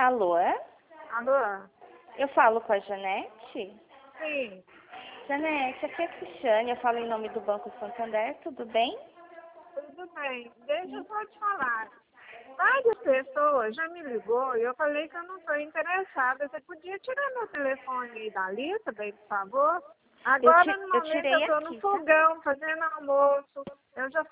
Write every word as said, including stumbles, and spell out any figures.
Alô? Alô? Eu falo com a Janete? Sim. Janete, aqui é a Cristiane, eu falo em nome do Banco Santander, tudo bem? Tudo bem. Deixa eu só te falar. Várias pessoas já me ligou e eu falei que eu não estou interessada. Você podia tirar meu telefone aí da lista, bem, por favor? Eu, Agora, ti, no eu momento, eu tirei estou no aqui, tá? fogão, fazendo almoço. Eu já